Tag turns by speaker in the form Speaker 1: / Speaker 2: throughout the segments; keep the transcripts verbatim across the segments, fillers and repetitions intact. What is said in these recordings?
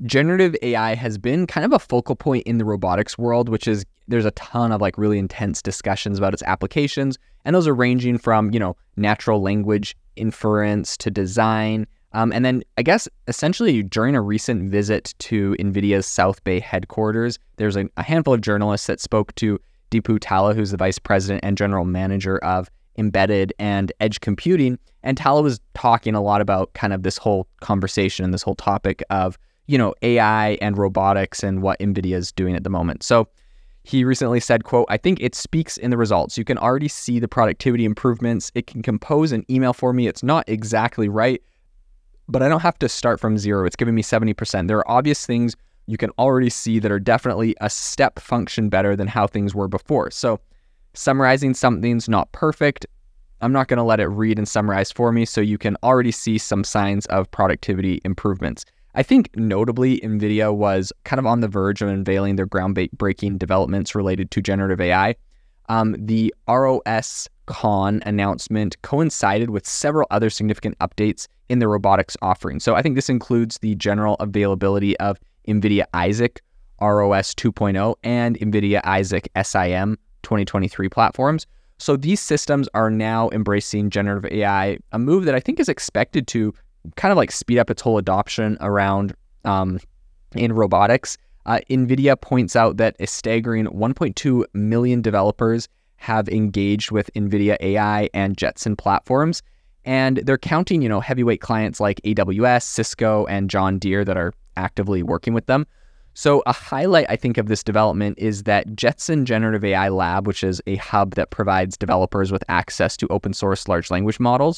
Speaker 1: generative A I has been kind of a focal point in the robotics world, which is there's a ton of like really intense discussions about its applications. And those are ranging from, you know, natural language inference to design. Um, and then I guess essentially during a recent visit to NVIDIA's South Bay headquarters, there's a, a handful of journalists that spoke to Deepu Talla, who's the vice president and general manager of embedded and edge computing. And Talla was talking a lot about kind of this whole conversation and this whole topic of, you know, A I and robotics and what NVIDIA is doing at the moment. So he recently said, quote, "I think it speaks in the results. You can already see the productivity improvements. It can compose an email for me. It's not exactly right, but I don't have to start from zero. It's giving me seventy percent. There are obvious things you can already see that are definitely a step function better than how things were before. So summarizing something's not perfect. I'm not going to let it read and summarize for me, so you can already see some signs of productivity improvements." I think notably, NVIDIA was kind of on the verge of unveiling their groundbreaking developments related to generative A I. Um, the R O S Con announcement coincided with several other significant updates in the robotics offering. So I think this includes the general availability of NVIDIA Isaac R O S two point oh and NVIDIA Isaac S I M twenty twenty-three platforms. So these systems are now embracing generative A I, a move that I think is expected to kind of like speed up its whole adoption around um, in robotics. Uh, NVIDIA points out that a staggering one point two million developers have engaged with NVIDIA A I and Jetson platforms, and they're counting, you know, heavyweight clients like A W S, Cisco, and John Deere that are actively working with them. So a highlight, I think, of this development is that Jetson Generative A I Lab, which is a hub that provides developers with access to open source large language models.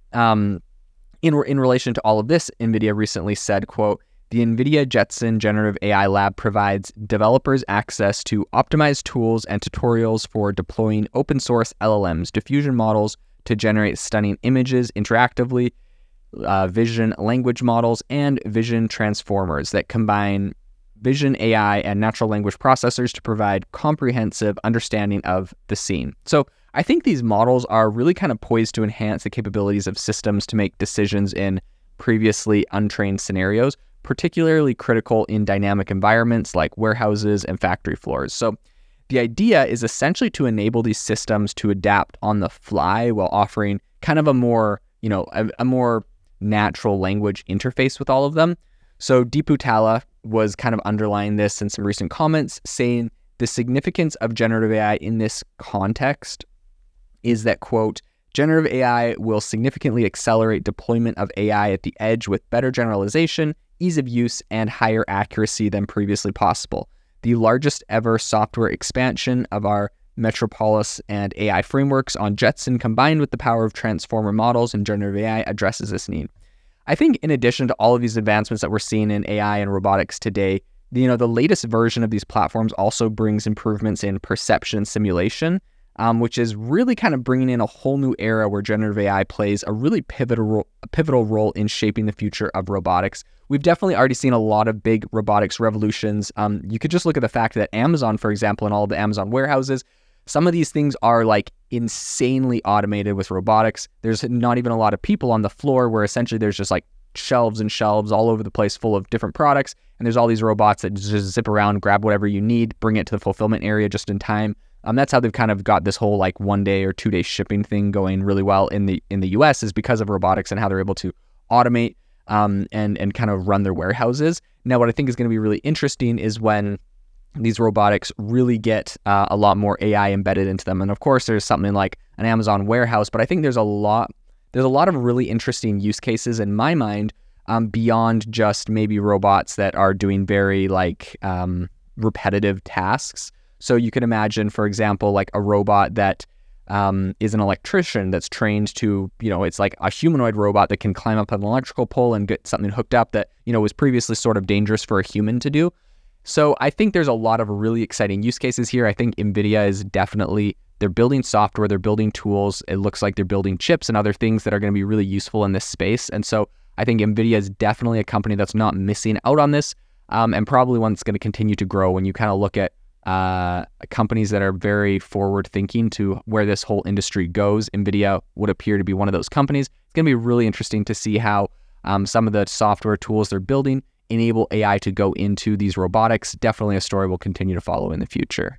Speaker 1: Um, in, in relation to all of this, NVIDIA recently said, quote, "The NVIDIA Jetson Generative A I Lab provides developers access to optimized tools and tutorials for deploying open source L L Ms, diffusion models to generate stunning images interactively, uh, vision language models, and vision transformers that combine vision A I and natural language processors to provide comprehensive understanding of the scene." So I think these models are really kind of poised to enhance the capabilities of systems to make decisions in previously untrained scenarios, particularly critical in dynamic environments like warehouses and factory floors. So the idea is essentially to enable these systems to adapt on the fly while offering kind of a more, you know, a, a more natural language interface with all of them. So Deepu Talla was kind of underlying this in some recent comments, saying the significance of generative A I in this context is that, quote, "Generative A I will significantly accelerate deployment of A I at the edge with better generalization, ease of use, and higher accuracy than previously possible. The largest ever software expansion of our Metropolis and A I frameworks on Jetson, combined with the power of transformer models and generative A I, addresses this need." I think in addition to all of these advancements that we're seeing in A I and robotics today, you know, the latest version of these platforms also brings improvements in perception simulation, um, which is really kind of bringing in a whole new era where generative A I plays a really pivotal role, a pivotal role in shaping the future of robotics. We've definitely already seen a lot of big robotics revolutions. Um, you could just look at the fact that Amazon, for example, and all of the Amazon warehouses, some of these things are like insanely automated with robotics. There's not even a lot of people on the floor, where essentially there's just like shelves and shelves all over the place full of different products. And there's all these robots that just zip around, grab whatever you need, bring it to the fulfillment area just in time. Um, that's how they've kind of got this whole like one day or two day shipping thing going really well in the in the U S, is because of robotics and how they're able to automate um, and, and kind of run their warehouses. Now, what I think is going to be really interesting is when these robotics really get uh, a lot more A I embedded into them. And of course, there's something like an Amazon warehouse, but I think there's a lot, there's a lot of really interesting use cases in my mind, um, beyond just maybe robots that are doing very like um, repetitive tasks. So you could imagine, for example, like a robot that um, is an electrician that's trained to, you know, it's like a humanoid robot that can climb up an electrical pole and get something hooked up that, you know, was previously sort of dangerous for a human to do. So I think there's a lot of really exciting use cases here. I think NVIDIA is definitely, they're building software, they're building tools. It looks like they're building chips and other things that are going to be really useful in this space. And so I think NVIDIA is definitely a company that's not missing out on this, um, and probably one that's going to continue to grow when you kind of look at uh, companies that are very forward thinking to where this whole industry goes. NVIDIA would appear to be one of those companies. It's going to be really interesting to see how um, some of the software tools they're building enable A I to go into these robotics. Definitely a story we'll continue to follow in the future.